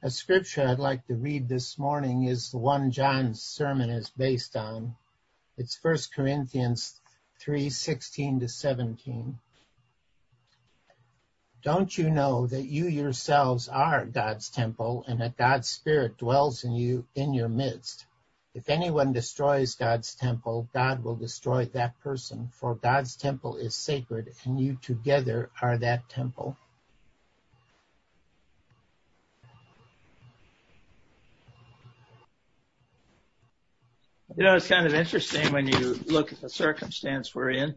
A scripture I'd like to read this morning is the one John's sermon is based on. It's 1 Corinthians 3:16-17. Don't you know that you yourselves are God's temple and that God's Spirit dwells in you in your midst? If anyone destroys God's temple, God will destroy that person, for God's temple is sacred and you together are that temple. You know, it's kind of interesting when you look at the circumstance we're in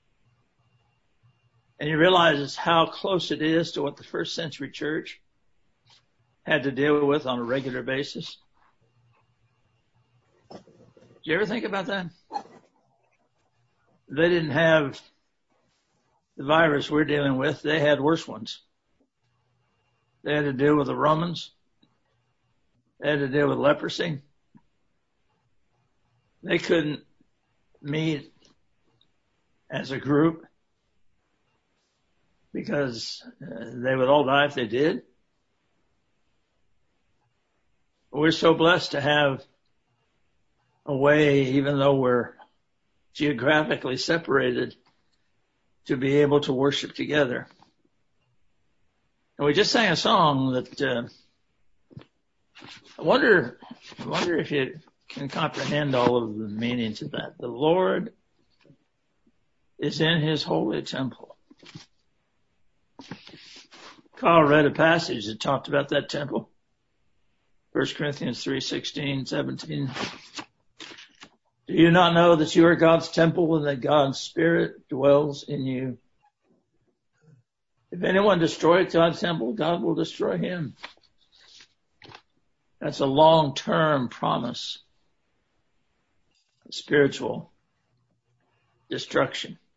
and you realize how close it is to what the first century church had to deal with on a regular basis. Did you ever think about that? They didn't have the virus we're dealing with. They had worse ones. They had to deal with the Romans. They had to deal with leprosy. They couldn't meet as a group because they would all die if they did. We're so blessed to have a way, even though we're geographically separated, to be able to worship together. And we just sang a song that I wonder if you can comprehend all of the meanings of that. The Lord is in his holy temple. Carl read a passage that talked about that temple. 1 Corinthians 3:16-17. Do you not know that you are God's temple and that God's Spirit dwells in you? If anyone destroys God's temple, God will destroy him. That's a long-term promise. Spiritual destruction.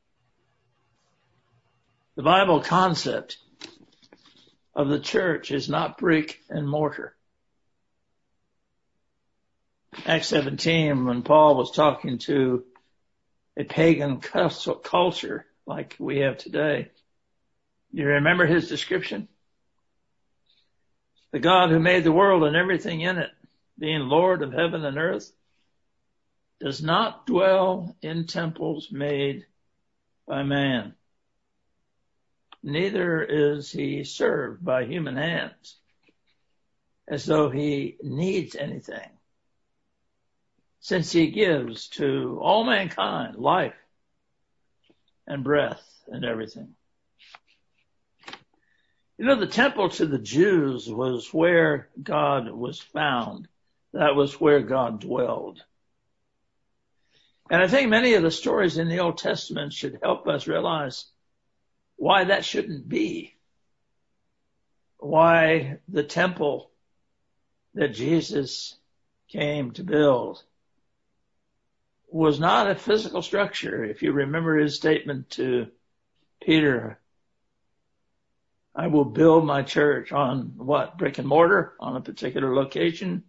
The Bible concept of the church is not brick and mortar. Acts 17, when Paul was talking to a pagan culture like we have today, you remember his description? The God who made the world and everything in it, being Lord of heaven and earth, does not dwell in temples made by man. Neither is he served by human hands, as though he needs anything, since he gives to all mankind life and breath and everything. You know, the temple to the Jews was where God was found. That was where God dwelled. And I think many of the stories in the Old Testament should help us realize why that shouldn't be. Why the temple that Jesus came to build was not a physical structure. If you remember his statement to Peter, I will build my church on what? Brick and mortar, on a particular location.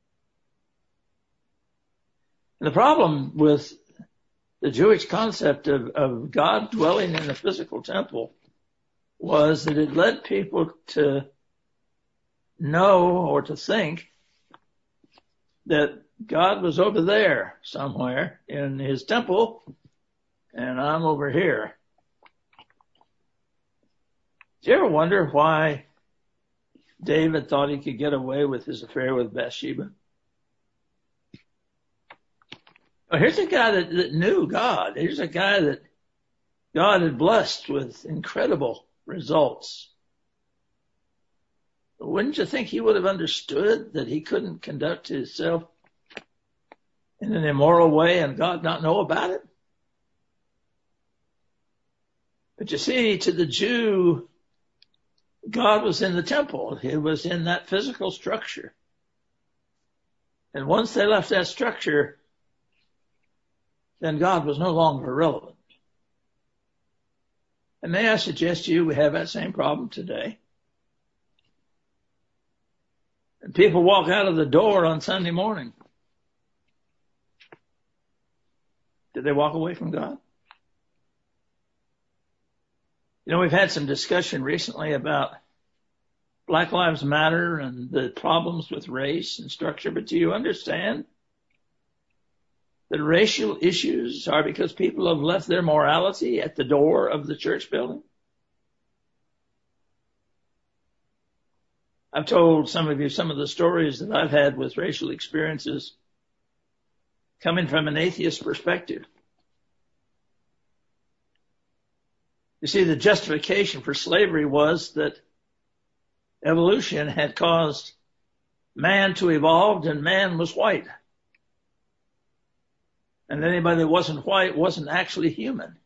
And the problem with the Jewish concept of God dwelling in a physical temple was that it led people to know or to think that God was over there somewhere in his temple and I'm over here. Do you ever wonder why David thought he could get away with his affair with Bathsheba? Well, here's a guy that knew God. Here's a guy that God had blessed with incredible results. Wouldn't you think he would have understood that he couldn't conduct himself in an immoral way and God not know about it? But you see, to the Jew, God was in the temple. He was in that physical structure. And once they left that structure, then God was no longer relevant. And may I suggest to you, we have that same problem today. And people walk out of the door on Sunday morning. Did they walk away from God? You know, we've had some discussion recently about Black Lives Matter and the problems with race and structure, but do you understand that racial issues are because people have left their morality at the door of the church building? I've told some of you some of the stories that I've had with racial experiences coming from an atheist perspective. You see, the justification for slavery was that evolution had caused man to evolve, and man was white. And anybody that wasn't white wasn't actually human.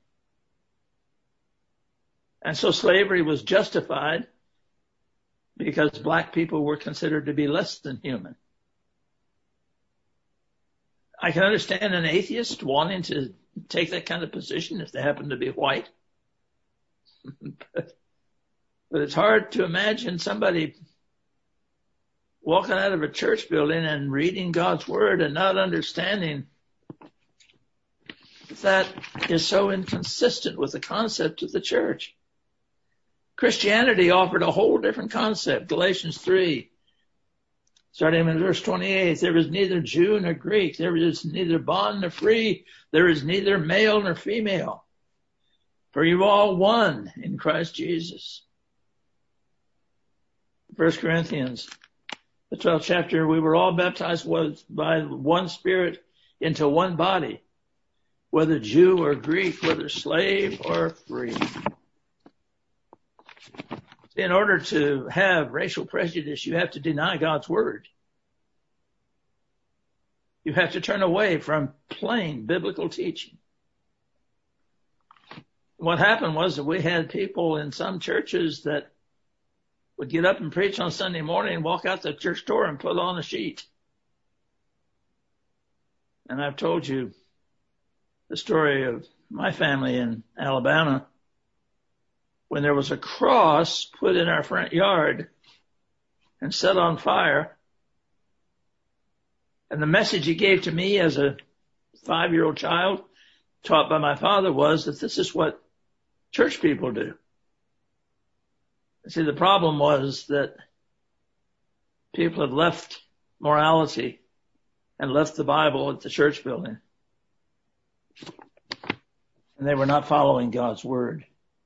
And so slavery was justified because black people were considered to be less than human. I can understand an atheist wanting to take that kind of position if they happen to be white. But it's hard to imagine somebody walking out of a church building and reading God's word and not understanding that is so inconsistent with the concept of the church. Christianity offered a whole different concept. Galatians 3, starting in verse 28, there is neither Jew nor Greek. There is neither bond nor free. There is neither male nor female. For you are all one in Christ Jesus. 1 Corinthians, the 12th chapter, we were all baptized by one Spirit into one body, whether Jew or Greek, whether slave or free. In order to have racial prejudice, you have to deny God's word. You have to turn away from plain biblical teaching. What happened was that we had people in some churches that would get up and preach on Sunday morning and walk out the church door and put on a sheet. And I've told you the story of my family in Alabama when there was a cross put in our front yard and set on fire. And the message he gave to me as a 5-year-old child, taught by my father, was that this is what church people do. See, the problem was that people had left morality and left the Bible at the church building. And they were not following God's word.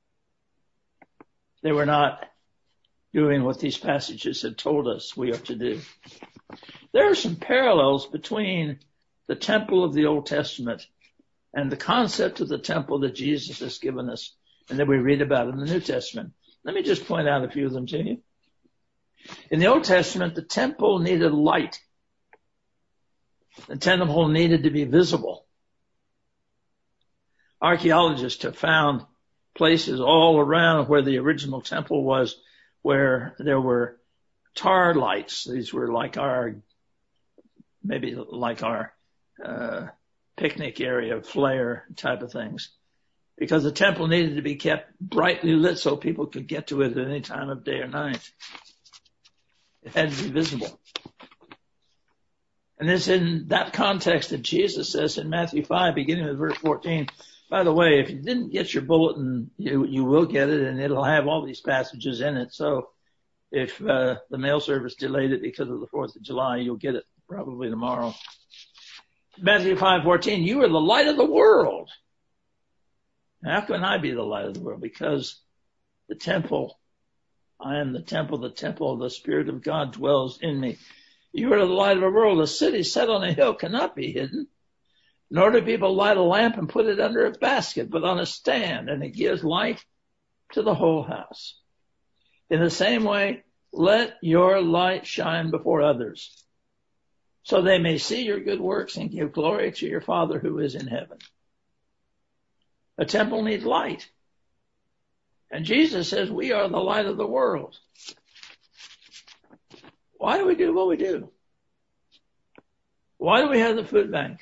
They were not doing what these passages had told us we are to do. There are some parallels between the temple of the Old Testament and the concept of the temple that Jesus has given us and that we read about in the New Testament. Let me just point out a few of them to you. In the Old Testament, the temple needed light. The temple needed to be visible. Archaeologists have found places all around where the original temple was, where there were tar lights. These were like our picnic area, flare type of things, because the temple needed to be kept brightly lit so people could get to it at any time of day or night. It had to be visible. And it's in that context that Jesus says in Matthew 5, beginning with verse 14, by the way, if you didn't get your bulletin, you will get it, and it'll have all these passages in it. So if the mail service delayed it because of the 4th of July, you'll get it probably tomorrow. Matthew 5:14, you are the light of the world. How can I be the light of the world? Because the temple, I am the temple of the Spirit of God dwells in me. You are the light of the world. A city set on a hill cannot be hidden. Nor do people light a lamp and put it under a basket, but on a stand, and it gives light to the whole house. In the same way, let your light shine before others, so they may see your good works and give glory to your Father who is in heaven. A temple needs light. And Jesus says we are the light of the world. Why do we do what we do? Why do we have the food bank?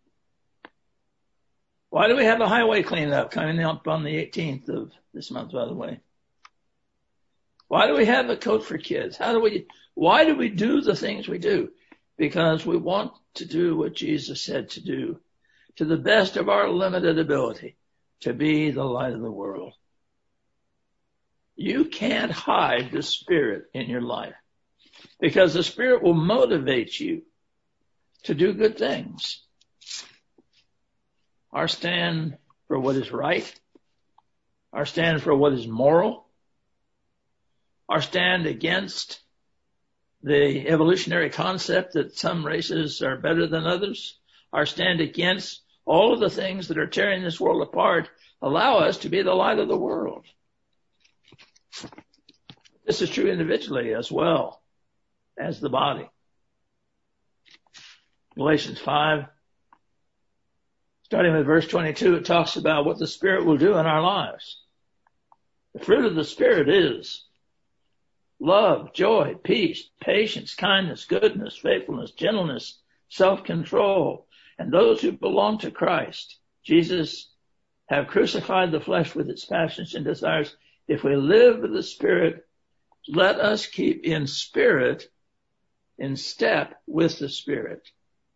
Why do we have the highway cleanup coming up on the 18th of this month, by the way? Why do we have a Coat for Kids? Why do we do the things we do? Because we want to do what Jesus said to do, to the best of our limited ability, to be the light of the world. You can't hide the Spirit in your life, because the Spirit will motivate you to do good things. Our stand for what is right, our stand for what is moral, our stand against the evolutionary concept that some races are better than others, our stand against all of the things that are tearing this world apart, allow us to be the light of the world. This is true individually as well as the body. Galatians 5, starting with verse 22, it talks about what the Spirit will do in our lives. The fruit of the Spirit is love, joy, peace, patience, kindness, goodness, faithfulness, gentleness, self-control. And those who belong to Christ, Jesus, have crucified the flesh with its passions and desires. If we live with the Spirit, let us keep in spirit, in step with the Spirit.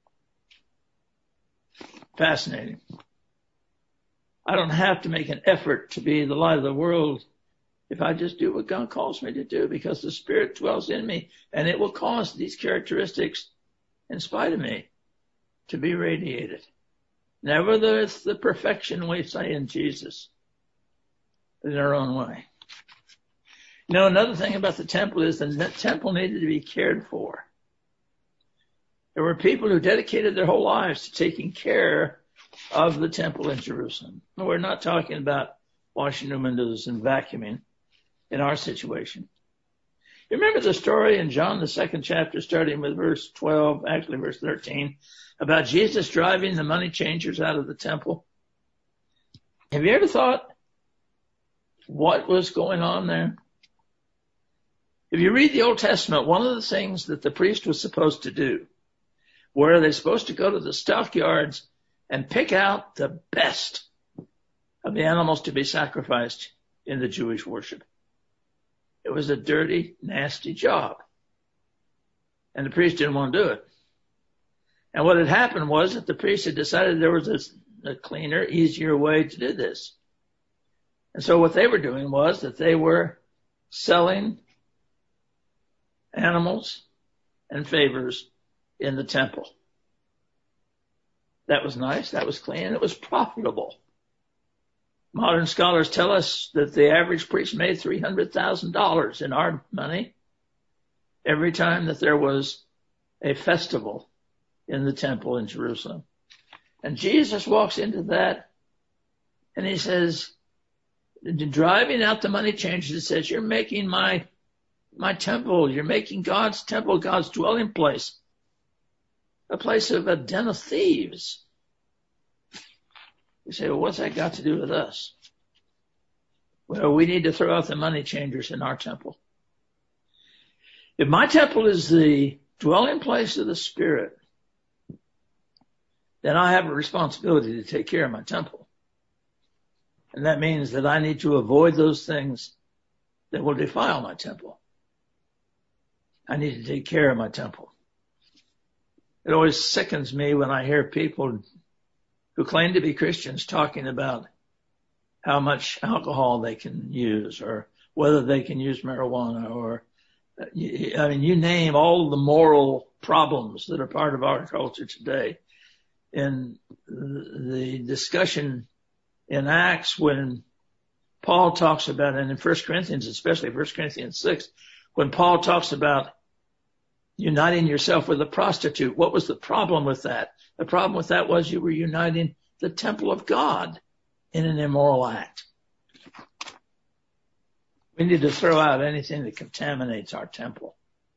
Fascinating. I don't have to make an effort to be the light of the world if I just do what God calls me to do, because the Spirit dwells in me, and it will cause these characteristics, in spite of me, to be radiated. Nevertheless, the perfection we say in Jesus, but in our own way. You know, another thing about the temple is the temple needed to be cared for. There were people who dedicated their whole lives to taking care of the temple in Jerusalem. We're not talking about washing the windows and vacuuming in our situation. You remember the story in John, the 2nd chapter, starting with verse 12, actually verse 13, about Jesus driving the money changers out of the temple? Have you ever thought what was going on there? If you read the Old Testament, one of the things that the priest was supposed to do, were they supposed to go to the stockyards and pick out the best of the animals to be sacrificed in the Jewish worship. It was a dirty, nasty job. And the priest didn't want to do it. And what had happened was that the priest had decided there was a cleaner, easier way to do this. And so what they were doing was that they were selling animals and favors in the temple. That was nice, that was clean, it was profitable. Modern scholars tell us that the average priest made $300,000 in our money every time that there was a festival in the temple in Jerusalem. And Jesus walks into that and he says, driving out the money changers, he says, you're making my temple, you're making God's temple, God's dwelling place, a place of a den of thieves. You say, well, what's that got to do with us? Well, we need to throw out the money changers in our temple. If my temple is the dwelling place of the Spirit, then I have a responsibility to take care of my temple. And that means that I need to avoid those things that will defile my temple. I need to take care of my temple. It always sickens me when I hear people who claim to be Christians talking about how much alcohol they can use or whether they can use marijuana or, I mean, you name all the moral problems that are part of our culture today. In the discussion in Acts when Paul talks about, and in 1 Corinthians, especially 1 Corinthians 6, when Paul talks about uniting yourself with a prostitute, what was the problem with that? The problem with that was you were uniting the temple of God in an immoral act. We need to throw out anything that contaminates our temple.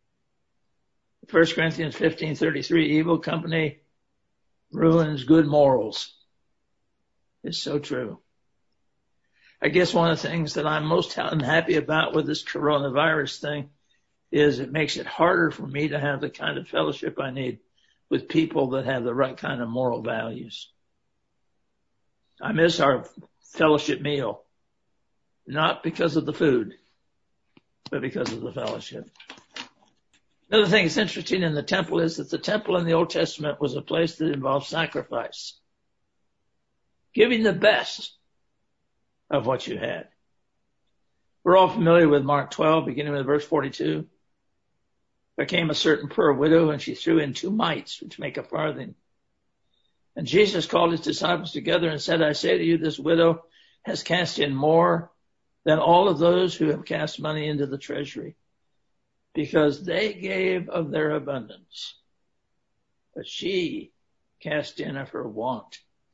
1 Corinthians 15:33, evil company ruins good morals. It's so true. I guess one of the things that I'm most unhappy about with this coronavirus thing is it makes it harder for me to have the kind of fellowship I need with people that have the right kind of moral values. I miss our fellowship meal, not because of the food, but because of the fellowship. Another thing that's interesting in the temple is that the temple in the Old Testament was a place that involved sacrifice, giving the best of what you had. We're all familiar with Mark 12, beginning with verse 42. There came a certain poor widow, and she threw in 2 mites, which make a farthing. And Jesus called his disciples together and said, I say to you, this widow has cast in more than all of those who have cast money into the treasury, because they gave of their abundance, but she cast in of her want.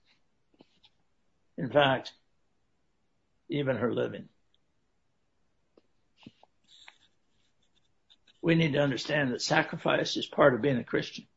In fact, even her living. We need to understand that sacrifice is part of being a Christian.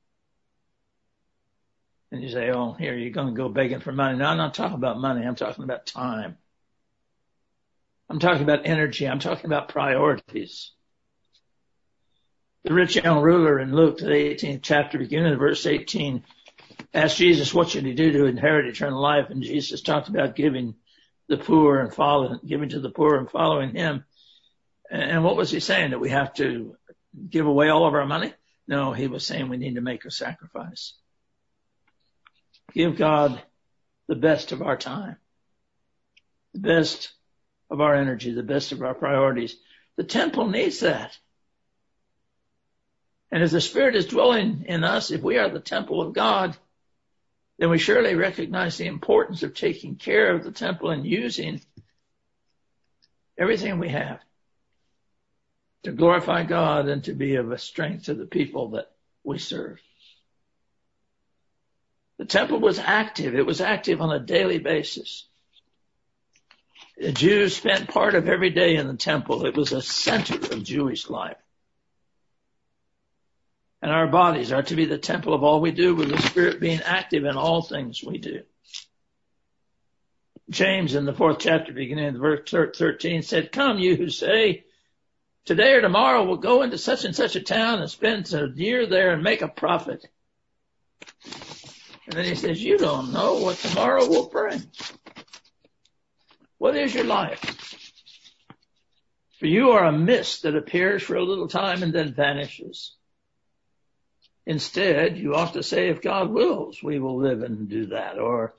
And you say, oh, here, you're going to go begging for money. No, I'm not talking about money. I'm talking about time. I'm talking about energy. I'm talking about priorities. The rich young ruler in Luke, the 18th chapter, beginning of verse 18, asked Jesus, what should he do to inherit eternal life? And Jesus talked about giving to the poor and following him. And what was he saying? That we have to give away all of our money? No, he was saying we need to make a sacrifice. Give God the best of our time, the best of our energy, the best of our priorities. The temple needs that. And as the Spirit is dwelling in us, if we are the temple of God, then we surely recognize the importance of taking care of the temple and using everything we have to glorify God and to be of a strength to the people that we serve. The temple was active. It was active on a daily basis. The Jews spent part of every day in the temple. It was a center of Jewish life. And our bodies are to be the temple of all we do, with the Spirit being active in all things we do. James, in the 4th chapter, beginning in verse 13, said, come, you who say, today or tomorrow we'll go into such and such a town and spend a year there and make a profit. And then he says, you don't know what tomorrow will bring. What is your life? For you are a mist that appears for a little time and then vanishes. Instead, you ought to say, if God wills, we will live and do that. Or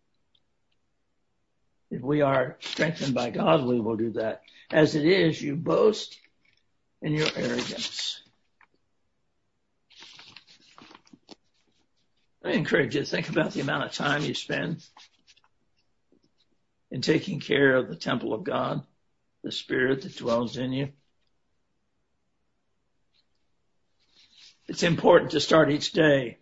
if we are strengthened by God, we will do that. As it is, you boast in your arrogance. I encourage you to think about the amount of time you spend in taking care of the temple of God, the Spirit that dwells in you. It's important to start each day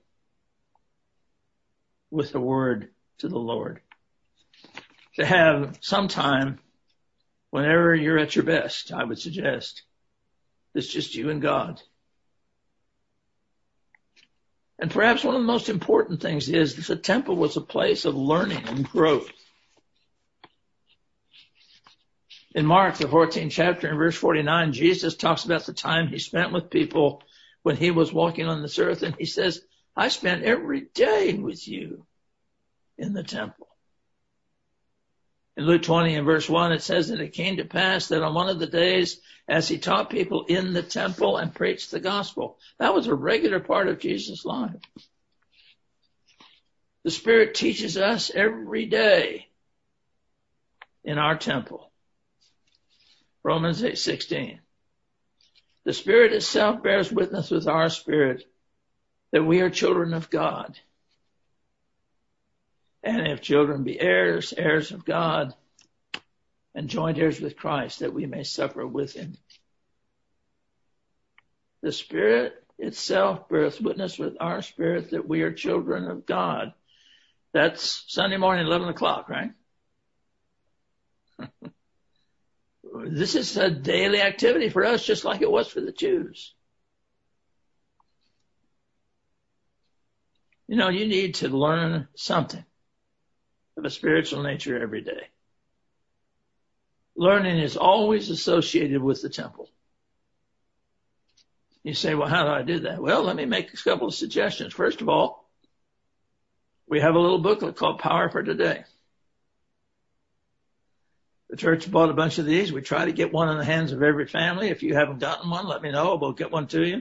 with a word to the Lord. To have some time whenever you're at your best, I would suggest. It's just you and God. And perhaps one of the most important things is that the temple was a place of learning and growth. In Mark, the 14th chapter, in verse 49, Jesus talks about the time he spent with people when he was walking on this earth. And he says, I spent every day with you in the temple. In Luke 20 and verse 1, it says that it came to pass that on one of the days, as he taught people in the temple and preached the gospel. That was a regular part of Jesus' life. The Spirit teaches us every day in our temple. Romans 8:16. The Spirit itself bears witness with our spirit that we are children of God. And if children be heirs, heirs of God, and joint heirs with Christ, that we may suffer with him. The Spirit itself bears witness with our spirit that we are children of God. That's Sunday morning, 11 o'clock, right? This is a daily activity for us, just like it was for the Jews. You know, you need to learn something of a spiritual nature every day. Learning is always associated with the temple. You say, well, how do I do that? Well, let me make a couple of suggestions. First of all, we have a little booklet called Power for Today. The church bought a bunch of these. We try to get one in the hands of every family. If you haven't gotten one, let me know. We'll get one to you.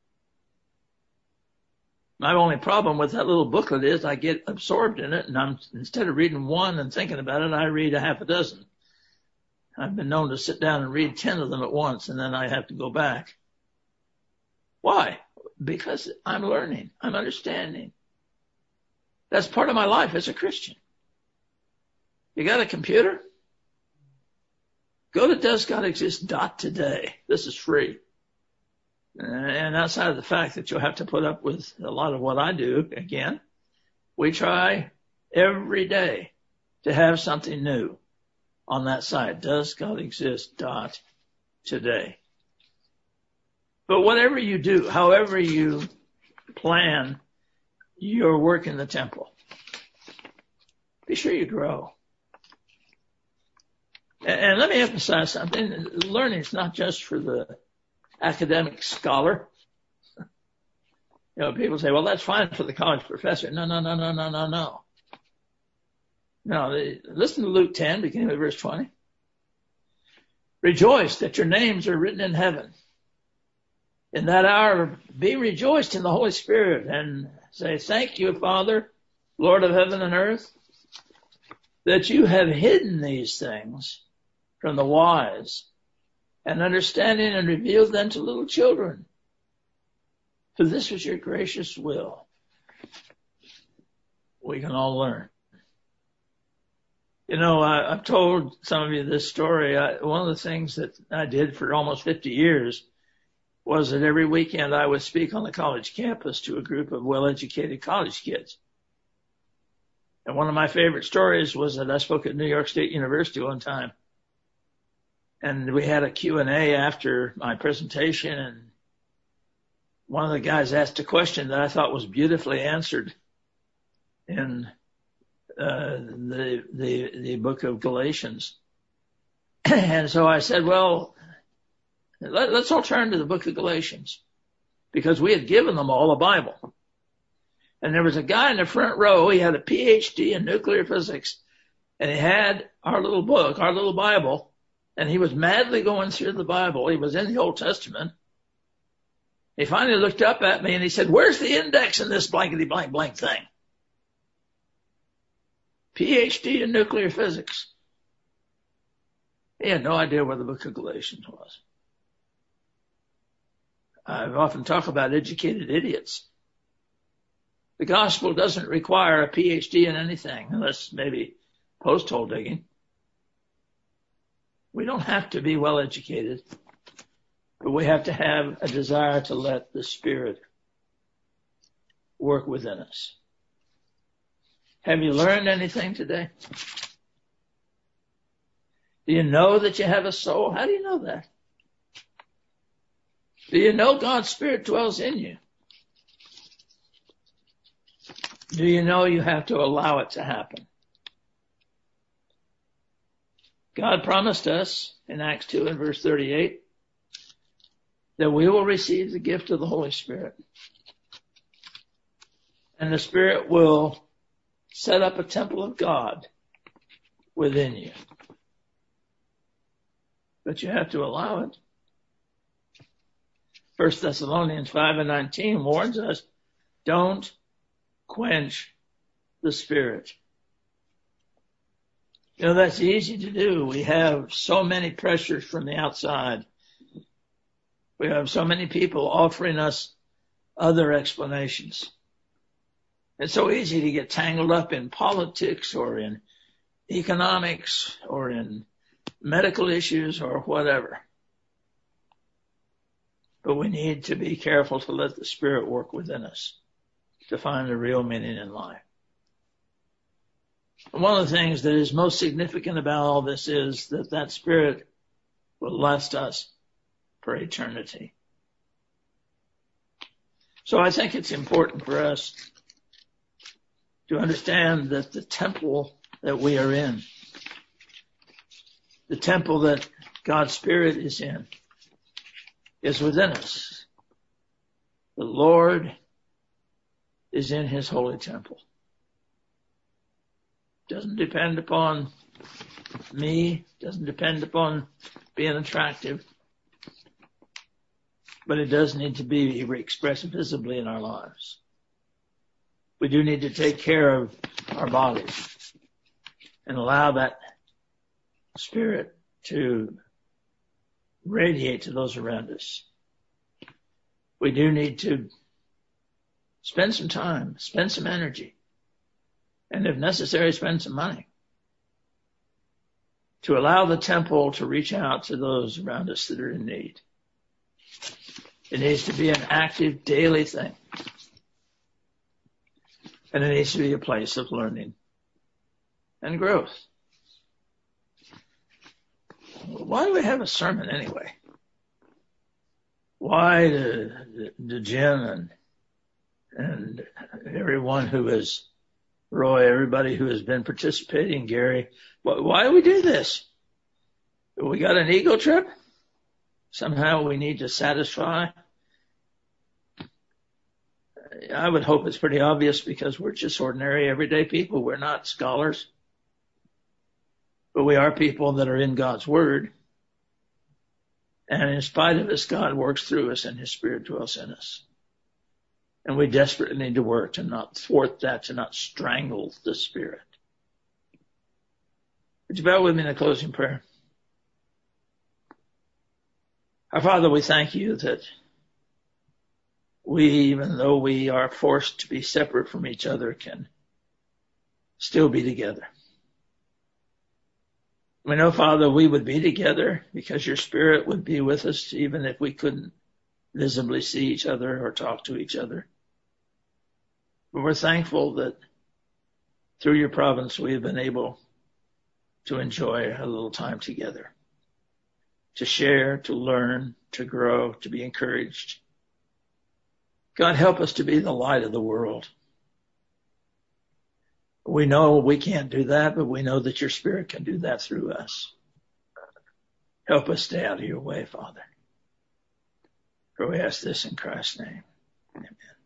My only problem with that little booklet is I get absorbed in it, and instead of reading one and thinking about it, I read a half a dozen. I've been known to sit down and read 10 of them at once, and then I have to go back. Why? Because I'm learning. I'm understanding. That's part of my life as a Christian. You got a computer? Go to doesgodexist.today. This is free. And outside of the fact that you'll have to put up with a lot of what I do, again, we try every day to have something new on that site, doesgodexist.today. But whatever you do, however you plan your work in the temple, be sure you grow. And let me emphasize something. Learning is not just for the academic scholar. You know, people say, well, that's fine for the college professor. No. No, listen to Luke 10, beginning with verse 20. Rejoice that your names are written in heaven. In that hour, be rejoiced in the Holy Spirit and say, thank you, Father, Lord of heaven and earth, that you have hidden these things from the wise and understanding and revealed them to little children. For this was your gracious will. We can all learn. You know, I've told some of you this story. One of the things that I did for almost 50 years was that every weekend I would speak on the college campus to a group of well-educated college kids. And one of my favorite stories was that I spoke at New York State University one time. And we had a Q&A after my presentation, and one of the guys asked a question that I thought was beautifully answered in the book of Galatians. And so I said, well, let's all turn to the book of Galatians, because we had given them all a Bible. And there was a guy in the front row. He had a PhD in nuclear physics, and he had our little book, our little Bible, and he was madly going through the Bible. He was in the Old Testament. He finally looked up at me and he said, where's the index in this blankety blank blank thing? PhD in nuclear physics. He had no idea where the book of Galatians was. I've often talked about educated idiots. The gospel doesn't require a PhD in anything, unless maybe post-hole digging. We don't have to be well educated, but we have to have a desire to let the Spirit work within us. Have you learned anything today? Do you know that you have a soul? How do you know that? Do you know God's Spirit dwells in you? Do you know you have to allow it to happen? God promised us in Acts 2 and verse 38 that we will receive the gift of the Holy Spirit. And the Spirit will set up a temple of God within you. But you have to allow it. 1 Thessalonians 5:19 warns us, don't quench the Spirit. You know, that's easy to do. We have so many pressures from the outside. We have so many people offering us other explanations. It's so easy to get tangled up in politics or in economics or in medical issues or whatever. But we need to be careful to let the Spirit work within us to find the real meaning in life. And one of the things that is most significant about all this is that that Spirit will last us for eternity. So I think it's important for us to understand that the temple that we are in, the temple that God's Spirit is in, is within us. The Lord is in His holy temple. Doesn't depend upon me, doesn't depend upon being attractive, but it does need to be expressed visibly in our lives. We do need to take care of our bodies and allow that Spirit to radiate to those around us. We do need to spend some time, spend some energy, and if necessary, spend some money to allow the temple to reach out to those around us that are in need. It needs to be an active daily thing. And it needs to be a place of learning and growth. Why do we have a sermon anyway? Why do Jim and everyone who is, Roy, everybody who has been participating, Gary, why do we do this? We got an ego trip? Somehow we need to satisfy? I would hope it's pretty obvious because we're just ordinary, everyday people. We're not scholars. But we are people that are in God's Word. And in spite of this, God works through us and His Spirit dwells in us. And we desperately need to work to not thwart that, to not strangle the Spirit. Would you bow with me in a closing prayer? Our Father, we thank you that we, even though we are forced to be separate from each other, can still be together. We know, Father, we would be together because your Spirit would be with us even if we couldn't visibly see each other or talk to each other. But we're thankful that through your providence we have been able to enjoy a little time together, to share, to learn, to grow, to be encouraged. God, help us to be the light of the world. We know we can't do that, but we know that your Spirit can do that through us. Help us stay out of your way, Father. For we ask this in Christ's name. Amen.